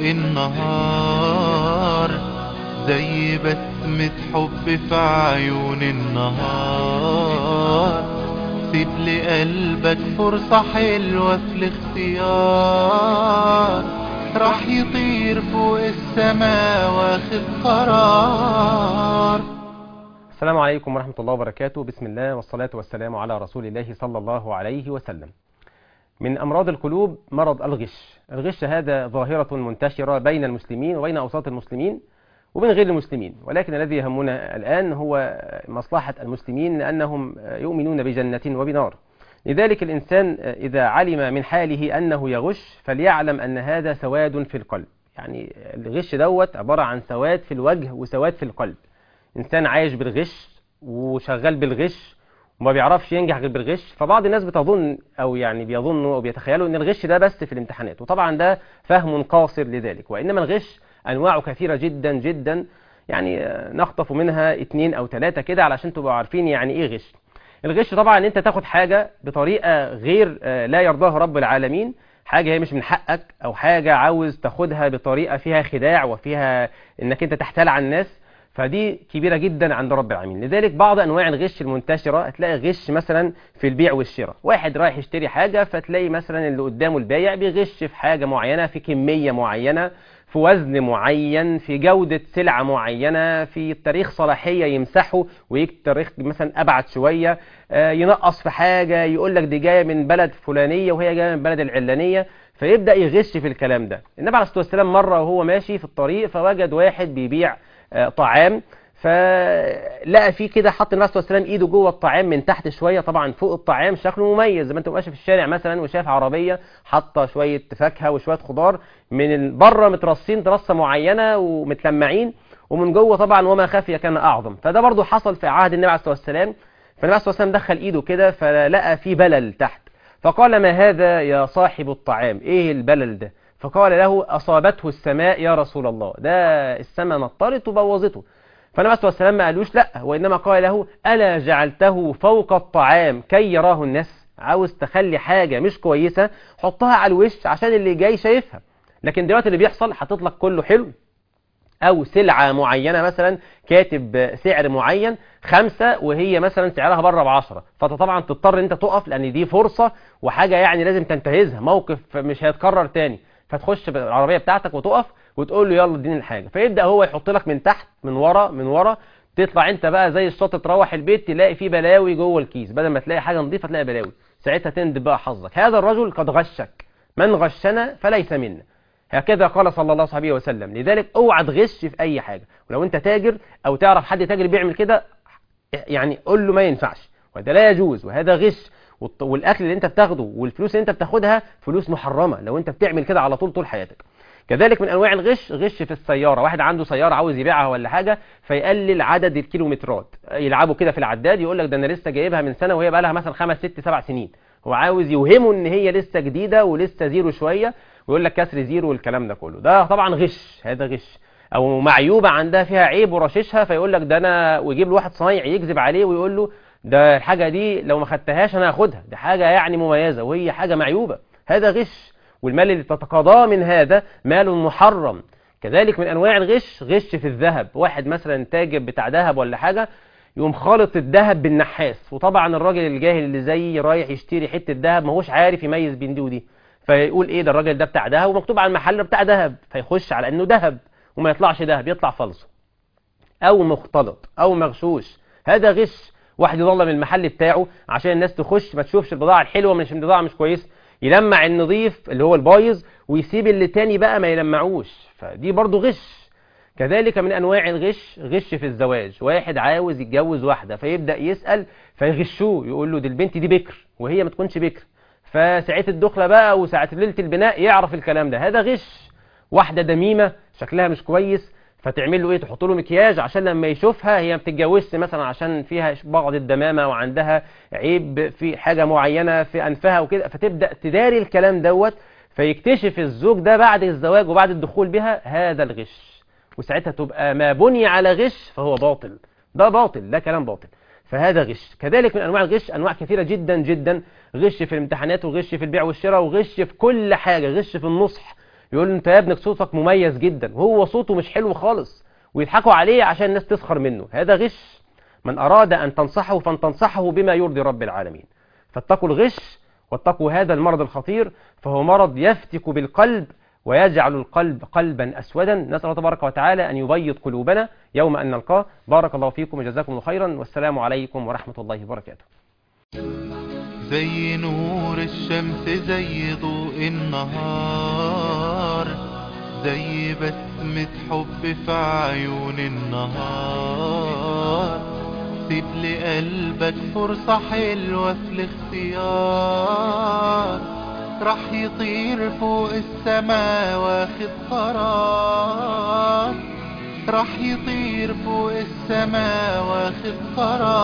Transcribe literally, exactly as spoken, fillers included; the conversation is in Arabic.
النهار زي بسمة حب في عيون النهار. سيب لقلبك فرصة حلوة في الاختيار، راح يطير فوق السماء واخد قرار. السلام عليكم ورحمة الله وبركاته. بسم الله والصلاة والسلام على رسول الله صلى الله عليه وسلم. من أمراض القلوب مرض الغش. الغش هذا ظاهرة منتشرة بين المسلمين وبين أوساط المسلمين وبين غير المسلمين، ولكن الذي يهمنا الآن هو مصلحة المسلمين لأنهم يؤمنون بجنة وبنار. لذلك الإنسان إذا علم من حاله أنه يغش فليعلم أن هذا سواد في القلب. يعني الغش دوت عبارة عن سواد في الوجه وسواد في القلب. إنسان عايش بالغش وشغال بالغش وما بيعرفش ينجح غير بالغش. فبعض الناس بتظن أو يعني بيظنوا أو بيتخيلوا أن الغش ده بس في الامتحانات، وطبعا ده فهم قاصر لذلك، وإنما الغش أنواعه كثيرة جدا جدا. يعني نخطف منها اتنين أو ثلاثة كده علشان تبقوا عارفين يعني إيه غش. الغش طبعا أن أنت تاخد حاجة بطريقة غير لا يرضاها رب العالمين، حاجة هي مش من حقك، أو حاجة عاوز تاخدها بطريقة فيها خداع وفيها أنك أنت تحتال على الناس، فدي كبيرة جدا عند رب العالمين. لذلك بعض أنواع الغش المنتشرة هتلاقي غش مثلا في البيع والشراء. واحد رايح يشتري حاجة فتلاقي مثلا اللي قدامه البايع بيغش في حاجة معينة، في كمية معينة، في وزن معين، في جودة سلعة معينة، في تاريخ صلاحية يمسحه ويكتب تاريخ مثلا أبعد شوية، ينقص في حاجة يقول لك دي جاية من بلد فلانية وهي جاية من بلد العلانية، فيبدأ يغش في الكلام ده. النبي عليه الصلاة والسلام مرة وهو ماشي في الطريق فوجد واحد بيبيع طعام، فلقى فيه كده حط النبي صلى الله عليه وسلم ايده جوه الطعام من تحت شويه، طبعا فوق الطعام شكله مميز زي ما انت ماشي في الشارع مثلا وشايف عربيه حاطه شويه فاكهه وشويه خضار، من بره مترصين ترصه معينه ومتلمعين، ومن جوه طبعا وما خفي كان اعظم. فده برضو حصل في عهد النبي عليه الصلاه والسلام. فالنبي صلى الله عليه وسلم دخل ايده كده فلقى فيه بلل تحت، فقال: ما هذا يا صاحب الطعام؟ ايه البلل ده؟ فقال له: أصابته السماء يا رسول الله، ده السماء نطرت وبوظته. فالنبي صلى الله عليه وسلم ما قالوش لا، وإنما قال له: ألا جعلته فوق الطعام كي يراه الناس؟ عاوز تخلي حاجة مش كويسة حطها على الوش عشان اللي جاي شايفها. لكن دلوقتي اللي بيحصل حاطط لك كله حلو، أو سلعة معينة مثلا كاتب سعر معين خمسة وهي مثلا سعرها بره بعشرة، فانت طبعا تضطر انت تقف لأن دي فرصة وحاجة يعني لازم تنتهزها، موقف مش هيتكرر تاني، فتخش بالعربية بتاعتك وتقف وتقول له يلا اديني الحاجة، فيبدأ هو يحط لك من تحت من ورا من ورا، تطلع انت بقى زي الشاطر تروح البيت تلاقي فيه بلاوي جوه الكيس، بدل ما تلاقي حاجة نظيفة تلاقي بلاوي. ساعتها تندب بقى حظك، هذا الرجل قد غشك، من غشنا فليس منا، هكذا قال صلى الله عليه وسلم. لذلك اوعى تغش في اي حاجة، ولو انت تاجر او تعرف حد تاجر بيعمل كده يعني قول له ما ينفعش، وده لا يجوز، وهذا غش. والاكل اللي انت بتاخده والفلوس اللي انت بتاخدها فلوس محرمة لو انت بتعمل كده على طول طول حياتك. كذلك من انواع الغش غش في السيارة. واحد عنده سيارة عاوز يبيعها ولا حاجة فيقلل عدد الكيلومترات، يلعبوا كده في العداد يقول لك ده انا لسه جايبها من سنة وهي بقى لها مثلا خمس ست سبع سنين، هو عاوز يوهمه ان هي لسه جديدة ولسه زيرو شوية، ويقول لك كسر زيرو والكلام ده كله، ده طبعا غش، هذا غش. او معيوبة عندها فيها عيب ورششها فيقول لك ده انا، ويجيب له واحد صنايعي يكذب عليه ويقول له ده الحاجة دي لو ما خدتهاش انا هاخدها، دي حاجة يعني مميزة وهي حاجة معيوبة، هذا غش. والمال اللي تتقاضاه من هذا مال محرم. كذلك من انواع الغش غش في الذهب. واحد مثلا تاجر بتاع ذهب ولا حاجة يقوم خالط الذهب بالنحاس، وطبعا الراجل الجاهل اللي زي رايح يشتري حتة ذهب ما هوش عارف يميز بين دي ودي، فيقول ايه ده الراجل ده بتاع ذهب ومكتوب على المحل بتاع ذهب، فيخش على انه ذهب وما يطلعش ذهب، يطلع فلس او مختلط او مغشوش، هذا غش. واحد يضل من المحل بتاعه عشان الناس تخش ما تشوفش البضاعة الحلوة مش البضاعة مش كويس، يلمع النظيف اللي هو البايظ ويسيب اللي تاني بقى ما يلمعوش، فدي برضو غش. كذلك من انواع الغش غش في الزواج. واحد عاوز يتجوز واحدة فيبدأ يسأل فيغشوه، يقول له دي البنت دي بكر وهي ما تكونش بكر، فساعة الدخلة بقى وساعة ليلة البناء يعرف الكلام ده، هذا غش. واحدة دميمة شكلها مش كويس فتعمل له ايه، تحط له مكياج عشان لما يشوفها هي ما بتتجوزش مثلا عشان فيها بعض الدمامه وعندها عيب في حاجه معينه في انفها وكده، فتبدا تداري الكلام دوت، فيكتشف الزوج ده بعد الزواج وبعد الدخول بها هذا الغش، وساعتها تبقى ما بني على غش فهو باطل، ده باطل، ده كلام باطل، فهذا غش. كذلك من انواع الغش انواع كثيره جدا جدا، غش في الامتحانات وغش في البيع والشراء وغش في كل حاجه، غش في النصح، يقول له انت يا ابنك صوتك مميز جدا وهو صوته مش حلو خالص، ويضحكوا عليه عشان الناس تسخر منه. هذا غش. من أراد أن تنصحه فانتنصحه بما يرضي رب العالمين. فاتقوا الغش واتقوا هذا المرض الخطير، فهو مرض يفتك بالقلب ويجعل القلب قلبا أسودا. نسأل الله تبارك وتعالى أن يبيض قلوبنا يوم أن نلقاه. بارك الله فيكم وجزاكم الله خيرا، والسلام عليكم ورحمة الله وبركاته. زي نور الشمس زي ضوء النهار، زي بسمة حب في عيون النهار. سيب لقلبك فرصة حلوة في الاختيار، راح يطير فوق السما واخد قرار، راح يطير فوق السما واخد قرار.